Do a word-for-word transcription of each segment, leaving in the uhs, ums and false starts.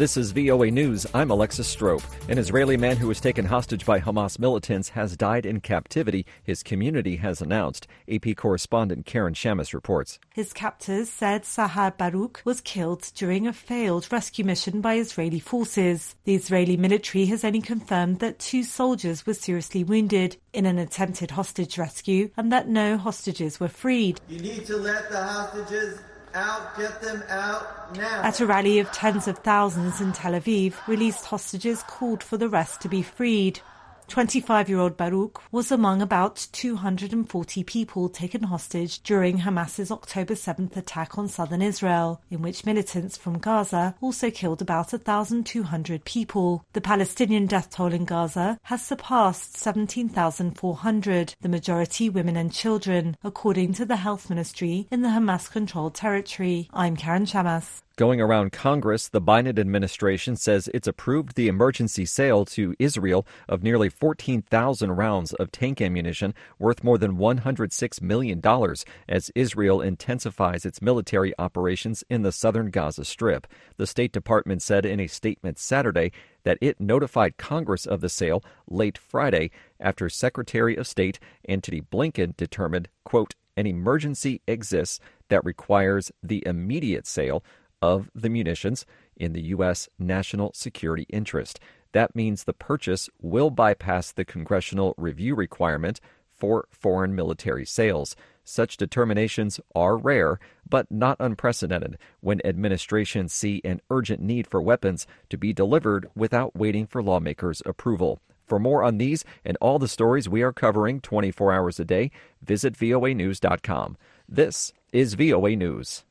This is V O A News. I'm Alexis Strope. An Israeli man who was taken hostage by Hamas militants has died in captivity, his community has announced. A P correspondent Karen Shamas reports. His captors said Sahar Baruch was killed during a failed rescue mission by Israeli forces. The Israeli military has only confirmed that two soldiers were seriously wounded in an attempted hostage rescue and that no hostages were freed. You need to let the hostages out, get them out now. At a rally of tens of thousands in Tel Aviv, released hostages called for the rest to be freed. twenty-five-year-old Baruch was among about two hundred forty people taken hostage during Hamas's October seventh attack on southern Israel, in which militants from Gaza also killed about one thousand two hundred people. The Palestinian death toll in Gaza has surpassed seventeen thousand four hundred, the majority women and children, according to the health ministry in the Hamas-controlled territory. I'm Karen Shamas. Going around Congress, the Biden administration says it's approved the emergency sale to Israel of nearly fourteen thousand rounds of tank ammunition worth more than one hundred six million dollars as Israel intensifies its military operations in the southern Gaza Strip. The State Department said in a statement Saturday that it notified Congress of the sale late Friday after Secretary of State Antony Blinken determined, quote, an emergency exists that requires the immediate sale of the munitions in the U S national security interest. That means the purchase will bypass the congressional review requirement for foreign military sales. Such determinations are rare, but not unprecedented when administrations see an urgent need for weapons to be delivered without waiting for lawmakers' approval. For more on these and all the stories we are covering twenty-four hours a day, visit V O A news dot com. This is V O A News.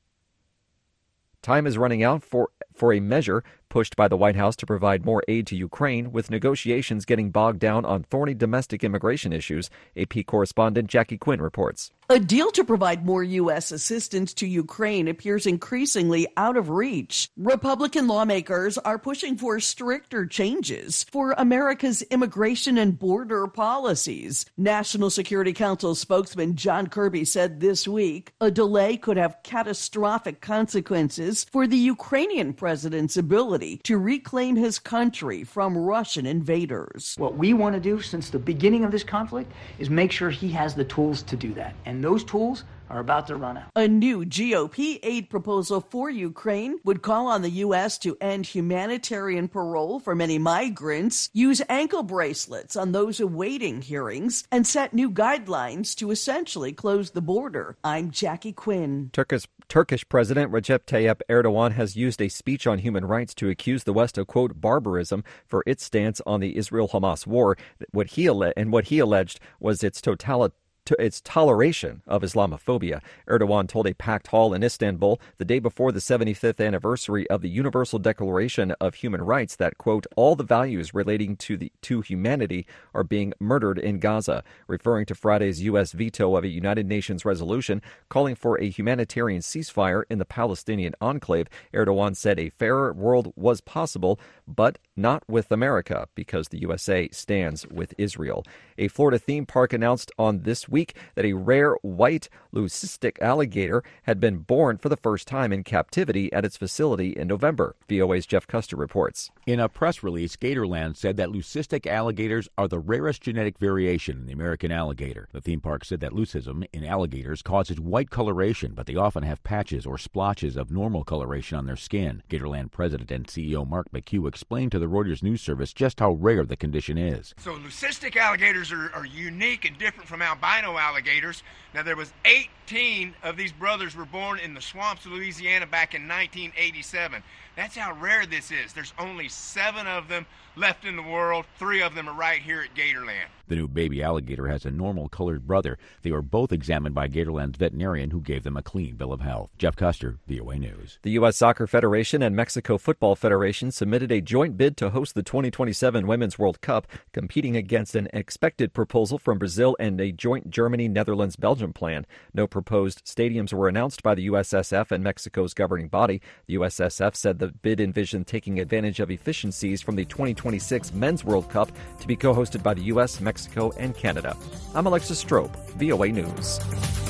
Time is running out for, for a measure pushed by the White House to provide more aid to Ukraine, with negotiations getting bogged down on thorny domestic immigration issues. A P correspondent Jackie Quinn reports. A deal to provide more U S assistance to Ukraine appears increasingly out of reach. Republican lawmakers are pushing for stricter changes for America's immigration and border policies. National Security Council spokesman John Kirby said this week a delay could have catastrophic consequences for the Ukrainian president's ability to reclaim his country from Russian invaders. What we want to do since the beginning of this conflict is make sure he has the tools to do that. And those tools are about to run out. A new G O P aid proposal for Ukraine would call on the U S to end humanitarian parole for many migrants, use ankle bracelets on those awaiting hearings, and set new guidelines to essentially close the border. I'm Jackie Quinn. Turkish, Turkish President Recep Tayyip Erdogan has used a speech on human rights to accuse the West of, quote, barbarism for its stance on the Israel-Hamas war. What he alle- and what he alleged was its totalitarian to its toleration of Islamophobia. Erdogan told a packed hall in Istanbul the day before the seventy-fifth anniversary of the Universal Declaration of Human Rights that, quote, all the values relating to the to humanity are being murdered in Gaza, referring to Friday's U S veto of a United Nations resolution calling for a humanitarian ceasefire in the Palestinian enclave. Erdogan said a fairer world was possible, but not with America, because the U S A stands with Israel. A Florida theme park announced on this week that a rare white leucistic alligator had been born for the first time in captivity at its facility in November. V O A's Jeff Custer reports. In a press release, Gatorland said that leucistic alligators are the rarest genetic variation in the American alligator. The theme park said that leucism in alligators causes white coloration, but they often have patches or splotches of normal coloration on their skin. Gatorland president and C E O Mark McHugh explained to the Reuters news service just how rare the condition is. So leucistic alligators are, are unique and different from albino alligators. Now, there was eighteen of these brothers were born in the swamps of Louisiana back in nineteen eighty-seven. That's how rare this is. There's only seven of them left in the world. Three of them are right here at Gatorland. The new baby alligator has a normal-colored brother. They were both examined by Gatorland's veterinarian, who gave them a clean bill of health. Jeff Custer, V O A News. The U S Soccer Federation and Mexico Football Federation submitted a joint bid to host the twenty twenty-seven Women's World Cup, competing against an expected proposal from Brazil and a joint Germany-Netherlands-Belgium plan. No proposed stadiums were announced by the U S S F and Mexico's governing body. The U S S F said the bid envisioned taking advantage of efficiencies from the twenty twenty-six Men's World Cup to be co-hosted by the U S, Mexico, and Canada. I'm Alexis Strope, V O A News.